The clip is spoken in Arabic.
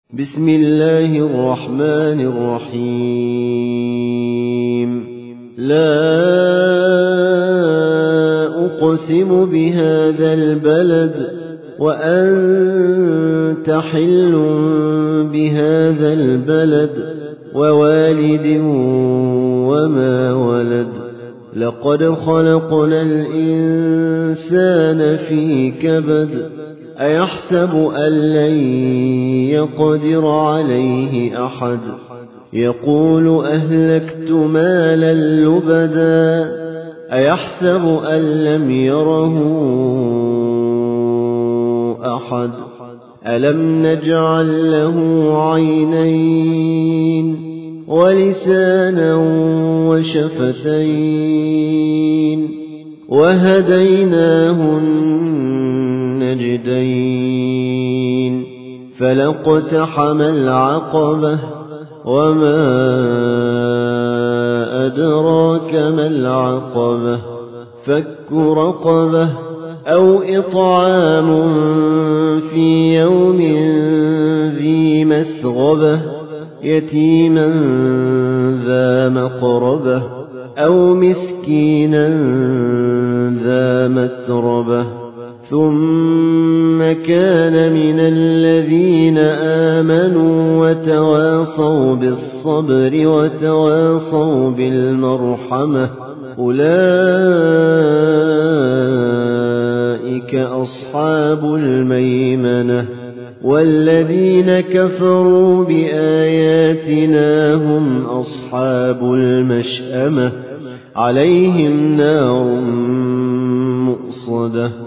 بسم الله الرحمن الرحيم لا أقسم بهذا البلد وأنت حل بهذا البلد ووالد وما ولد لقد خلقنا الإنسان في كبد أيحسب أن لن يقدر عليه أحد يقول أهلكت مالا لبدا أيحسب أن لم يره أحد ألم نجعل له عينين ولسانا وشفتين وهديناه النجدين فلاقتحم العقبة وما أدراك ما العقبة فك رقبة أو إطعام في يوم ذي مسغبة يتيما ذا مقربة أو مسكينا ذا متربة ثم كان من الذين آمنوا وتواصوا بالصبر وتواصوا بالمرحمة أولئك أصحاب الميمنة والذين كفروا بآياتنا هم أصحاب المشأمة عليهم نار مؤصدة